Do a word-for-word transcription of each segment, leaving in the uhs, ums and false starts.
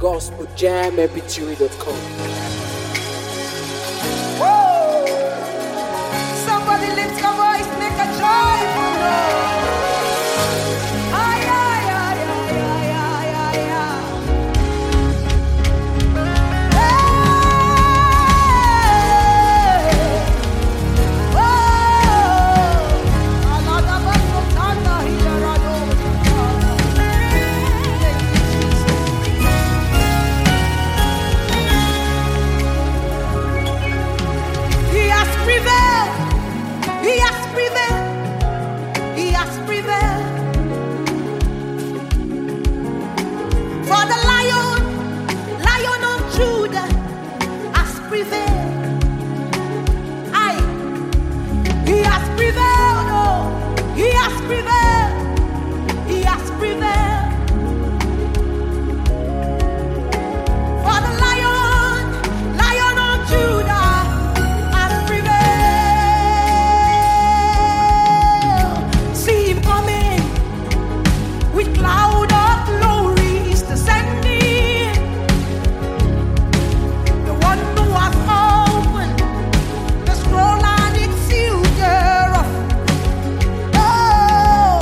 gospel jam m p three dot com. Somebody lift your voice, make a joyful noise. Ay, ay, ay, ay, ay, ay, ay, ay. Hey! Oh! Alada baso tanda hilarado. He has prevailed. He has prevailed. He has prevailed. For the lion, lion of Judah has prevailed. Aye. He has prevailed. Oh, he has prevailed. He has prevailed. For the lion, lion of Judah has prevailed. See him coming with cloud of glories descending. The one who has opened the scroll and its seal thereof. Oh,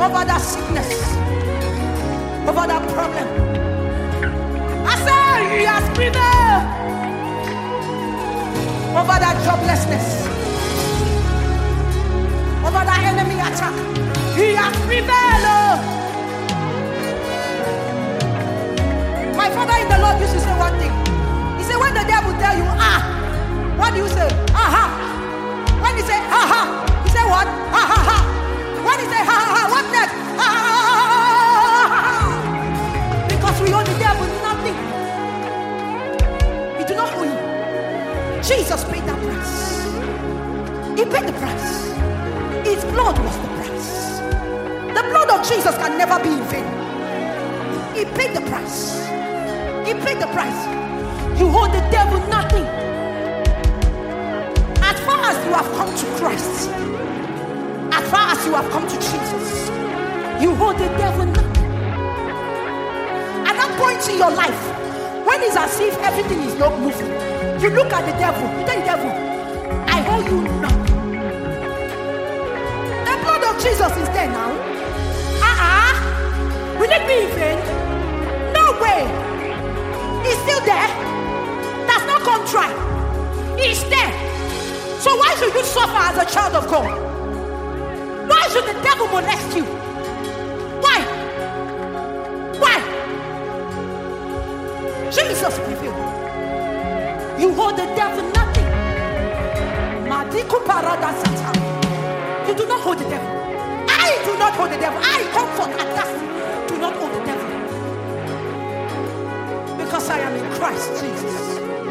over that sickness, over that problem. I say he has prevailed over that joblessness, over that enemy attack. He has prevailed. Oh. My father in the Lord used to say one thing. He said, when the devil tell you, ah, what do you say? Aha. When he say, ha ha, he say what? Ha ha ha. When he say, ha ha ha, what next? Ha ha ha ha. Because we owe the devil nothing. We do not owe him. Jesus paid that price. He paid the price. His blood was the price. The blood of Jesus can never be in vain. He paid the price. He paid the price. You owe the devil nothing. As far as you have come to Christ, as far as you have come to Jesus, you owe the devil nothing. At that point in your life, when it's as if everything is not moving, you look at the devil, you tell the devil, I owe you nothing. The blood of Jesus is there now. Uh-uh. Will it be in vain? No way. He's still there. That's not come try. He's there. So why should you suffer as a child of God? Why should the devil molest you? Why? Why? Jesus prevailed. You owe the devil nothing. You do not owe the devil. I do not owe the devil. I comfort and that's do not owe the devil. Because I am in Christ Jesus.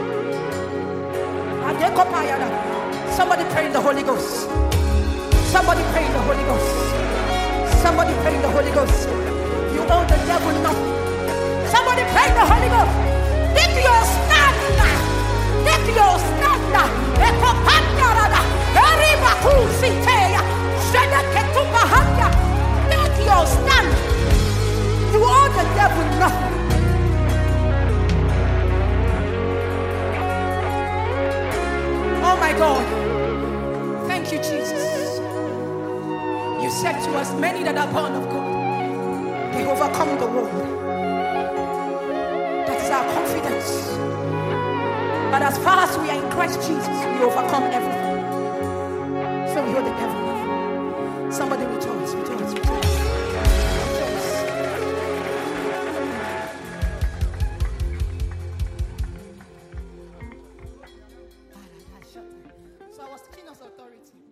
Somebody pray in the Holy Ghost. Somebody pray in the Holy Ghost. Somebody pray in the Holy Ghost. You owe the devil nothing. Somebody pray in the Holy Ghost. Take your stand now. Take your stand now. Take your stand. You owe the devil nothing. Oh my God. Thank you, Jesus. You said to us, many that are born of God, they overcome the world. That is our confidence. But as far as we are in Christ Jesus, we overcome everything. So we owe the devil nothing. Somebody rejoice, rejoice, rejoice. So I was King's authority.